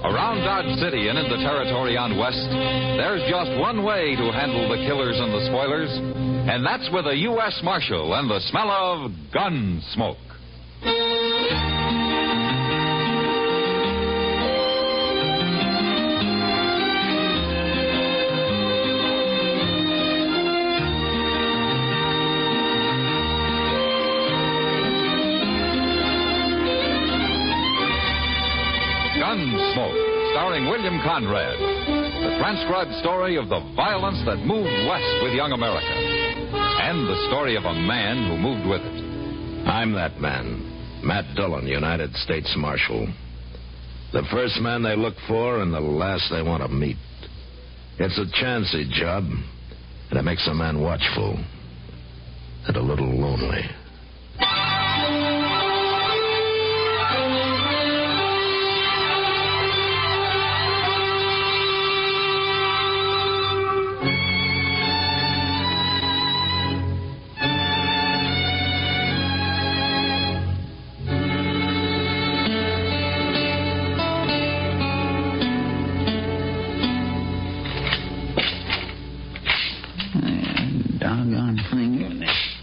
Around Dodge City and in the territory on West, there's just one way to handle the killers and the spoilers, and that's with a U.S. Marshal and the smell of gun smoke. Gunsmoke, starring William Conrad. The transcribed story of the violence that moved west with young America. And the story of a man who moved with it. I'm that man, Matt Dillon, United States Marshal. The first man they look for and the last they want to meet. It's a chancy job, and it makes a man watchful and a little lonely. Doggone thing.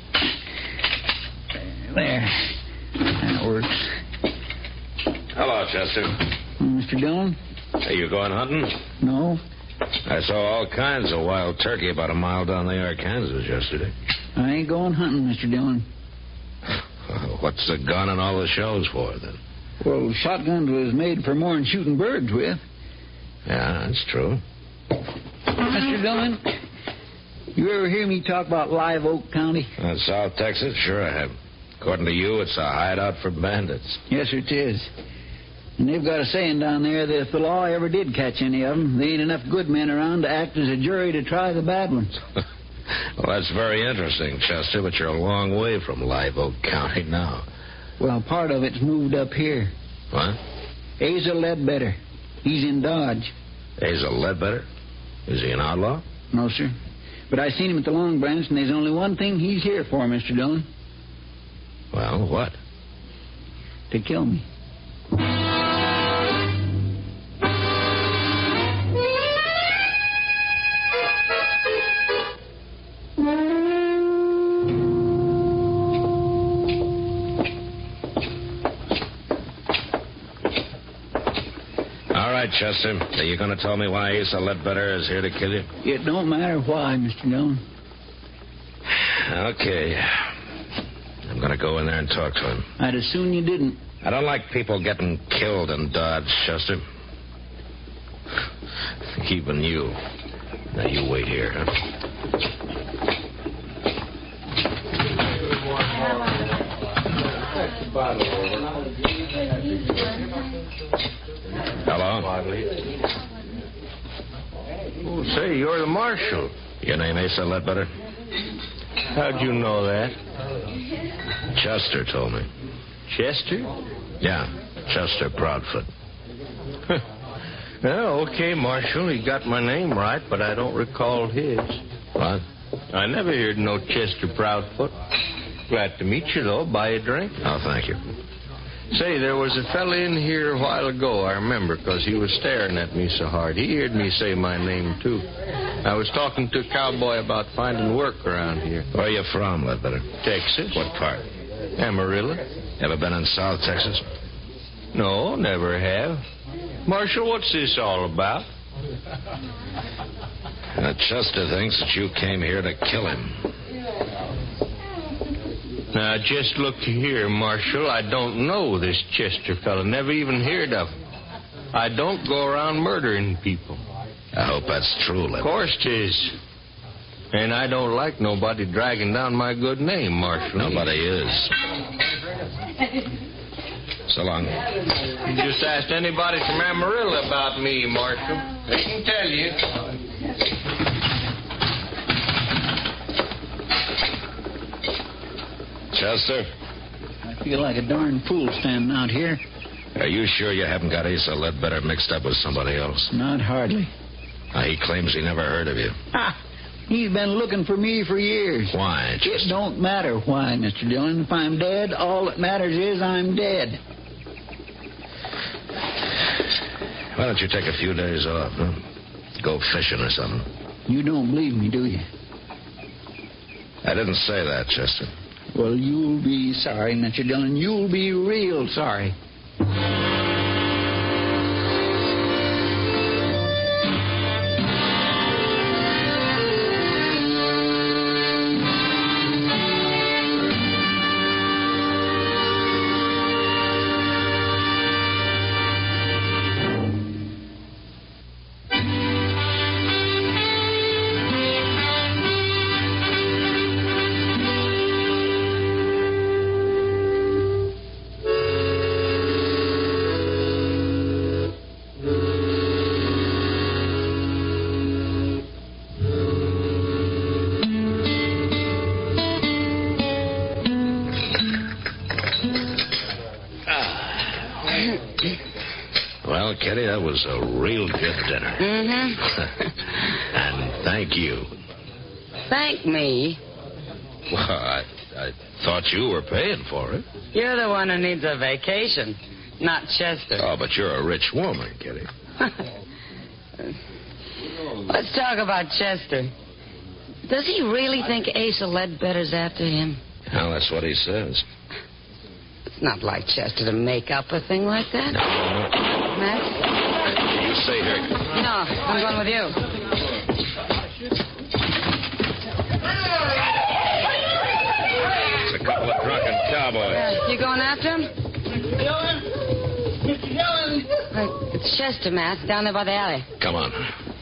There. That works. Hello, Chester. Mr. Dillon? Are you going hunting? No. I saw all kinds of wild turkey about a mile down the Arkansas yesterday. I ain't going hunting, Mr. Dillon. What's the gun and all the shells for, then? Well, shotguns was made for more than shooting birds with. Yeah, that's true. Mr. Dillon, you ever hear me talk about Live Oak County? South Texas? Sure I have. According to you, it's a hideout for bandits. Yes, sir, it is. And they've got a saying down there that if the law ever did catch any of them, there ain't enough good men around to act as a jury to try the bad ones. Well, that's very interesting, Chester, but you're a long way from Live Oak County now. Well, part of it's moved up here. What? Asa Ledbetter. He's in Dodge. Asa Ledbetter? Is he an outlaw? No, sir. But I seen him at the Long Branch, and there's only one thing he's here for, Mr. Dillon. Well, what? To kill me. All right, Chester. Are you going to tell me why Asa Ledbetter is here to kill you? It don't matter why, Mr. Dillon. Okay. I'm going to go in there and talk to him. I'd as soon you didn't. I don't like people getting killed in Dodge, Chester. Even you. Now, you wait here, huh? Hello? Oh, say, you're the marshal. Your name Asa Ledbetter? How'd you know that? Chester told me. Chester? Yeah, Chester Proudfoot. Well, okay, Marshal. He got my name right, but I don't recall his. What? I never heard no Chester Proudfoot. Glad to meet you, though. Buy a drink? Oh, thank you. Say, there was a fella in here a while ago, I remember, because he was staring at me so hard. He heard me say my name, too. I was talking to a cowboy about finding work around here. Where are you from, Ledbetter? Texas. What part? Amarillo. Ever been in South Texas? No, never have. Marshal, what's this all about? Chester thinks that you came here to kill him. Now, just look here, Marshal. I don't know this Chester fella. Never even heard of him. I don't go around murdering people. I hope that's true, Ledbetter. Of course 'tis. And I don't like nobody dragging down my good name, Marshal. Nobody is. So long. You just asked anybody from Amarillo about me, Marshal. They can tell you. Chester? I feel like a darn fool standing out here. Are you sure you haven't got Asa Ledbetter mixed up with somebody else? Not hardly. He claims he never heard of you. He's been looking for me for years. Why, Chester? It don't matter why, Mr. Dillon. If I'm dead, all that matters is I'm dead. Why don't you take a few days off, huh? Go fishing or something. You don't believe me, do you? I didn't say that, Chester. Well, you'll be sorry, Mr. Dillon. You'll be real sorry. Well, Kitty, that was a real good dinner. Mm-hmm. And thank you. Thank me? Well, I thought you were paying for it. You're the one who needs a vacation, not Chester. Oh, but you're a rich woman, Kitty. Let's talk about Chester. Does he really think Asa Ledbetter's after him? Well, that's what he says. It's not like Chester to make up a thing like that. Max? You stay here. No, I'm going with you. It's a couple of drunken cowboys. You going after him? Dillon! Mr. Dillon! It's Chester, Matt, down there by the alley. Come on.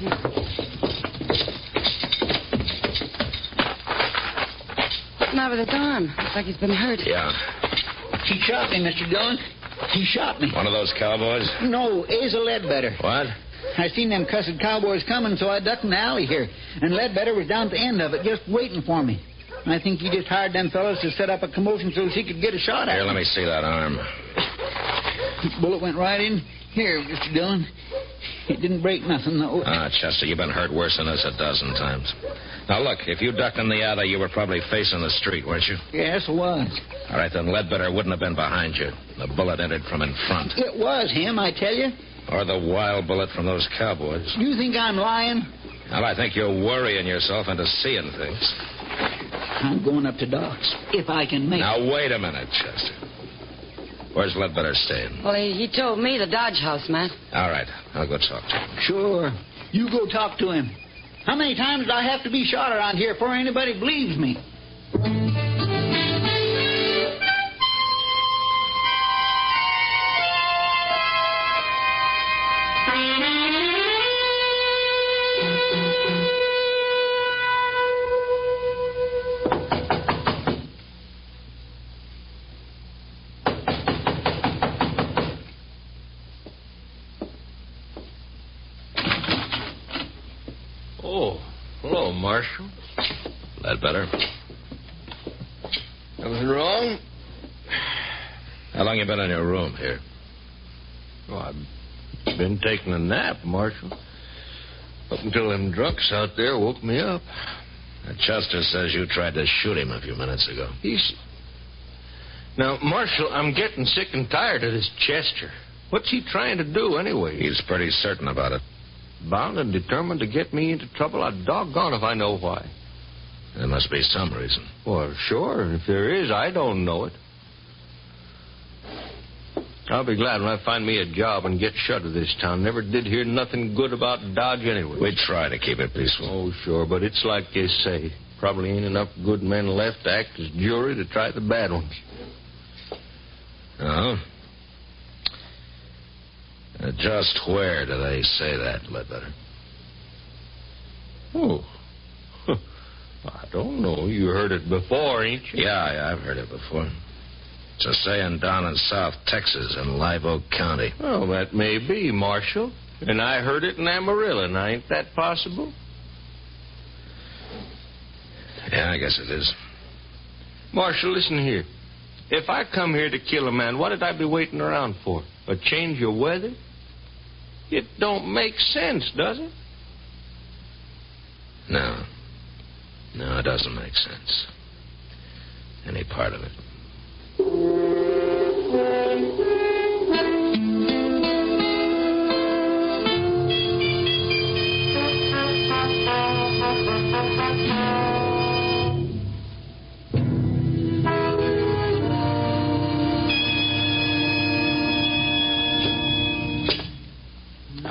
What's the matter with his arm? Looks like he's been hurt. Yeah. He shot me, Mr. Dillon. He shot me. One of those cowboys? No, Asa Ledbetter. What? I seen them cussed cowboys coming, so I ducked in the alley here. And Ledbetter was down at the end of it, just waiting for me. I think he just hired them fellas to set up a commotion so he could get a shot at Here, me. let me see that arm. Bullet went right in here, Mr. Dillon. It didn't break nothing, though. Ah, Chester, you've been hurt worse than this a dozen times. Now, look, if you ducked in the alley, you were probably facing the street, weren't you? Yes, it was. All right, then Ledbetter wouldn't have been behind you. The bullet entered from in front. It was him, I tell you. Or the wild bullet from those cowboys. You think I'm lying? Well, I think you're worrying yourself into seeing things. I'm going up to Doc's, if I can make it. Now, wait a minute, Chester. Where's Ledbetter staying? Well, he told me the Dodge House, Matt. All right, I'll go talk to him. Sure. You go talk to him. How many times do I have to be shot around here before anybody believes me? Oh, hello, Marshal. Ledbetter? Something wrong? How long you been in your room here? Oh, I've been taking a nap, Marshal. Up until them drunks out there woke me up. Chester says you tried to shoot him a few minutes ago. Now, Marshal, I'm getting sick and tired of this Chester. What's he trying to do anyway? He's pretty certain about it. Bound and determined to get me into trouble. I'm doggone if I know why. There must be some reason. Well, sure. If there is, I don't know it. I'll be glad when I find me a job and get shut of this town. Never did hear nothing good about Dodge anyway. We try to keep it peaceful. Oh, sure, but it's like you say. Probably ain't enough good men left to act as jury to try the bad ones. Oh? Just where do they say that, Ledbetter? Oh. I don't know. You heard it before, ain't you? Yeah, I've heard it before. It's a saying down in South Texas in Live Oak County. Well, that may be, Marshal. And I heard it in Amarillo. Now, ain't that possible? Yeah, I guess it is. Marshal, listen here. If I come here to kill a man, what did I be waiting around for? A change of weather? It don't make sense, does it? No. No, it doesn't make sense. Any part of it.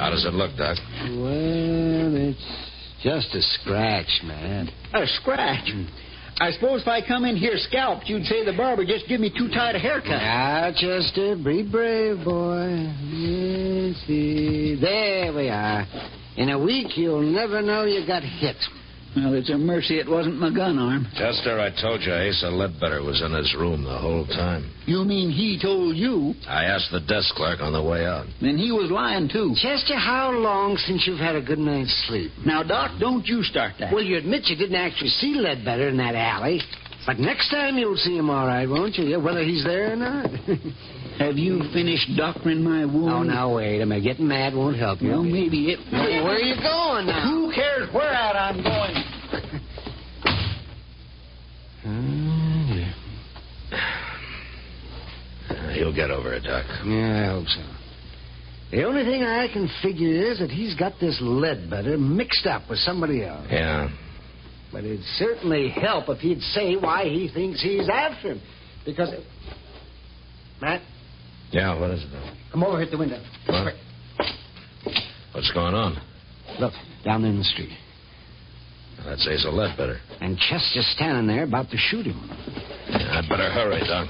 How does it look, Doc? Well, it's just a scratch, man. A scratch? I suppose if I come in here scalped, you'd say the barber just give me too tight a haircut. Now, Chester, be brave, boy. Let's see. There we are. In a week, you'll never know you got hit. Well, it's a mercy it wasn't my gun arm. Chester, I told you Asa Ledbetter was in his room the whole time. You mean he told you? I asked the desk clerk on the way out. Then he was lying, too. Chester, how long since you've had a good night's sleep? Now, Doc, don't you start that. Well, you admit you didn't actually see Ledbetter in that alley. But next time you'll see him all right, won't you? Yeah, whether he's there or not. Have you finished doctoring my wound? Oh, now, wait a minute. Getting mad won't help you. Well, maybe it... Where are you going now? Who cares where out I'm going? He'll get over it, Doc. Yeah, I hope so. The only thing I can figure is that he's got this Ledbetter mixed up with somebody else. Yeah. But it'd certainly help if he'd say why he thinks he's after him. Because... Matt? Yeah, what is it, Doc? Come over here at the window. What? What's going on? Look, down in the street. That's Asa Ledbetter. And Chester's standing there about to shoot him. Yeah, I'd better hurry, Doc.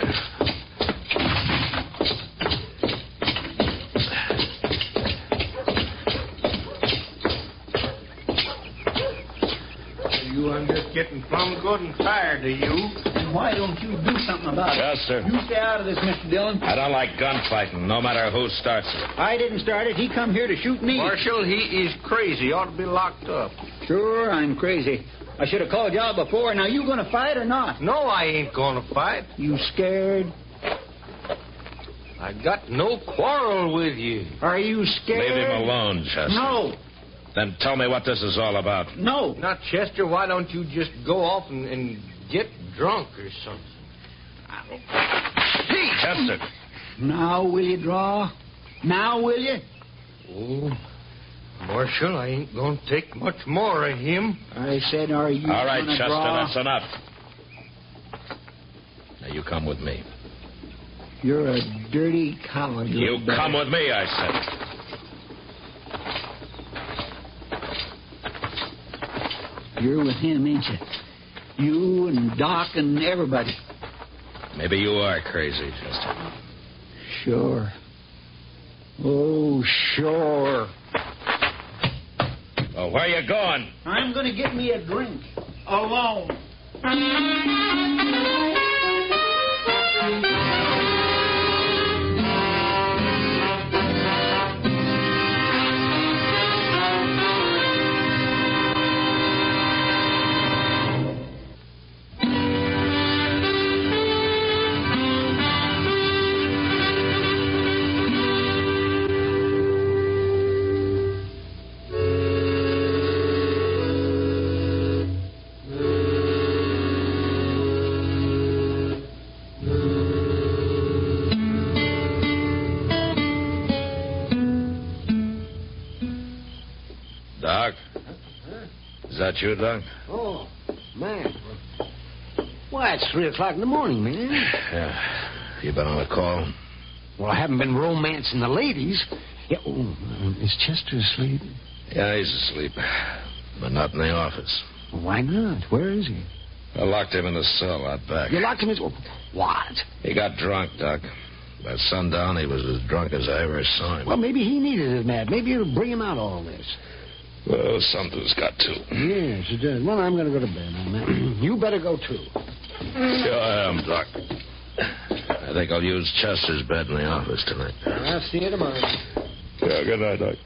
I'm just getting plumb good and tired of you. And why don't you do something about it? Chester. You stay out of this, Mr. Dillon. I don't like gunfighting, no matter who starts it. I didn't start it. He come here to shoot me. Marshal, he is crazy. Ought to be locked up. Sure, I'm crazy. I should have called you out before. Now, you going to fight or not? No, I ain't going to fight. You scared? I got no quarrel with you. Are you scared? Leave him alone, Chester. No. Then tell me what this is all about. No. Now, Chester, why don't you just go off and get drunk or something? Hey, Chester. Now will you draw? Now will you? Oh, Marshal, I ain't going to take much more of him. I said, are you All right, gonna Chester, draw? that's enough. Now, you come with me. You're a dirty coward. You come with me, I said. You're with him, ain't you? You and Doc and everybody. Maybe you are crazy, Chester. Sure. Oh, sure. Well, where you going? I'm going to get me a drink. Alone. Doc? Is that you, Doc? Oh, man. Why, it's 3 o'clock in the morning, man. Yeah. You been on a call? Well, I haven't been romancing the ladies. Yeah, is Chester asleep? Yeah, he's asleep. But not in the office. Well, why not? Where is he? I locked him in the cell out back. You locked him in... What? He got drunk, Doc. By sundown, he was as drunk as I ever saw him. Well, maybe he needed it, Matt. Maybe it'll bring him out all this. Well, something's got to. Yes, it does. Well, I'm going to go to bed now, Matt. You better go, too. Sure I am, Doc. I think I'll use Chester's bed in the office tonight. I'll see you tomorrow. Yeah, good night, Doc.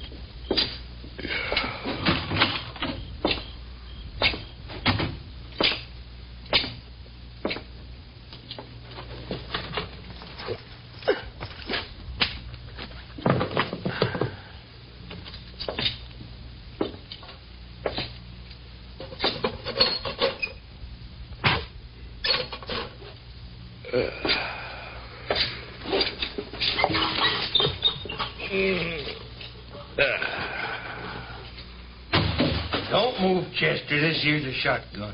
Don't move, Chester. This here's a shotgun.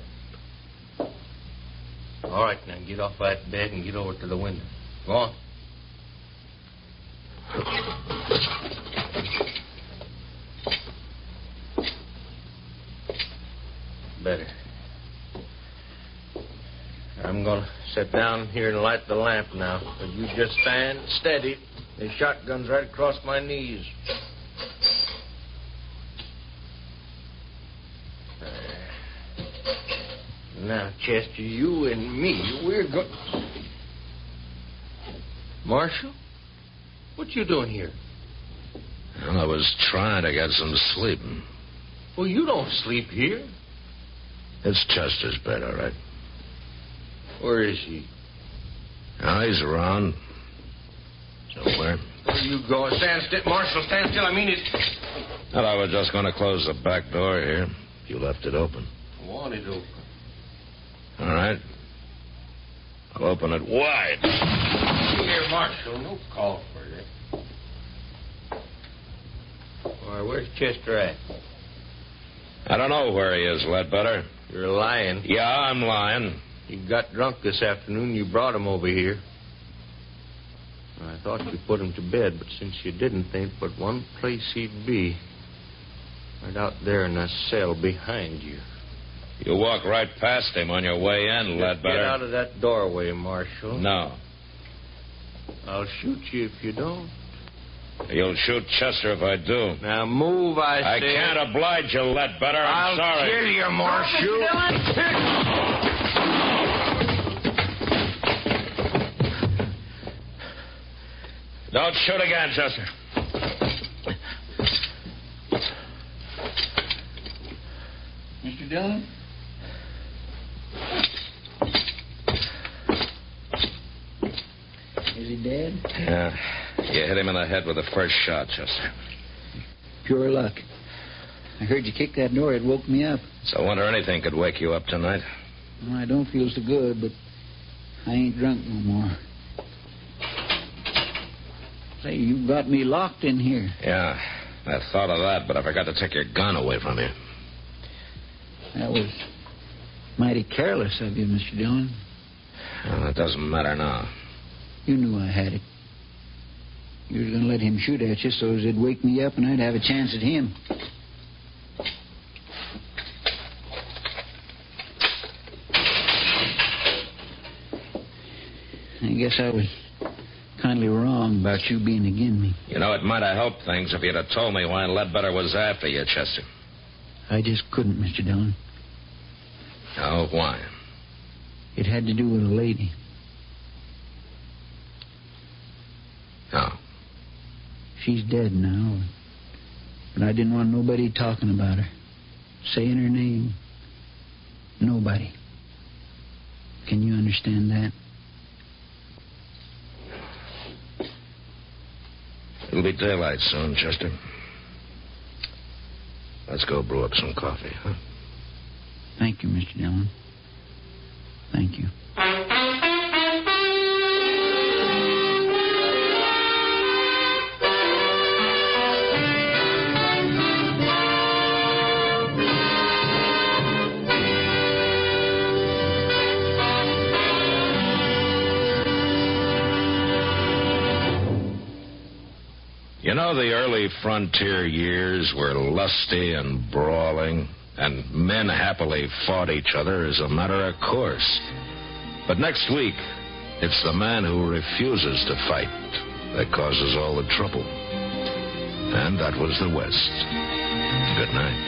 All right, now get off that bed and get over to the window. Go on. sit down here and light the lamp now. But you just stand steady. The shotgun's right across my knees. Now, Chester, you and me, we're going... Marshal? What you doing here? Well, I was trying to get some sleep. Well, you don't sleep here. It's Chester's bed, all right. Where is he? Oh, he's around. Somewhere. Where you going? Stand still. Marshal, stand still. I mean it. Well, I was just going to close the back door here. You left it open. I want it open. All right. I'll open it wide. Here, Marshal. No call for that. Why, where's Chester at? I don't know where he is, Ledbetter. You're lying. Yeah, I'm lying. He got drunk this afternoon. You brought him over here. I thought you put him to bed, but since you didn't, there ain't but one place he'd be. Right out there in that cell behind you. You walk right past him on your way in, Ledbetter. Get out of that doorway, Marshal. No. I'll shoot you if you don't. You'll shoot Chester if I do. Now move, I I say. can't oblige you, Ledbetter. I'm sorry. I'll kill you, Marshal. Don't shoot again, Chester. Mr. Dillon? Is he dead? Yeah. You hit him in the head with the first shot, Chester. Pure luck. I heard you kick that door. It woke me up. So I wonder anything could wake you up tonight. Well, I don't feel so good, but I ain't drunk no more. Say, you got me locked in here. Yeah, I thought of that, but I forgot to take your gun away from you. That was mighty careless of you, Mr. Dillon. Well, it doesn't matter now. You knew I had it. You was going to let him shoot at you so as it'd wake me up and I'd have a chance at him. I guess I was kindly wrong about you being agin me. You know, it might have helped things if you'd have told me why Ledbetter was after you, Chester. I just couldn't, Mr. Dillon. Oh, why? It had to do with a lady. Oh. She's dead now. But I didn't want nobody talking about her. Saying her name. Nobody. Can you understand that? It'll be daylight soon, Chester. Let's go brew up some coffee, huh? Thank you, Mr. Dillon. Thank you. You know, the early frontier years were lusty and brawling, and men happily fought each other as a matter of course. But next week, it's the man who refuses to fight that causes all the trouble. And that was the West. Good night.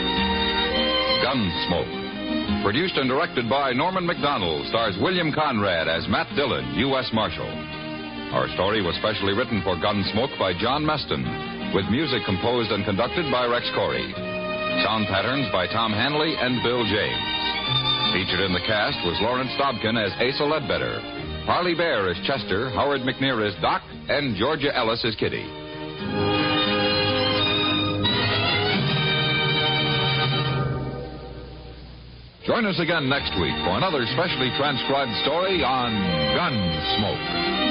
Gunsmoke. Produced and directed by Norman McDonald, stars William Conrad as Matt Dillon, U.S. Marshal. Our story was specially written for Gunsmoke by John Meston, with music composed and conducted by Rex Corey. Sound patterns by Tom Hanley and Bill James. Featured in the cast was Lawrence Dobkin as Asa Ledbetter, Parley Bear as Chester, Howard McNear as Doc, and Georgia Ellis as Kitty. Join us again next week for another specially transcribed story on Gunsmoke.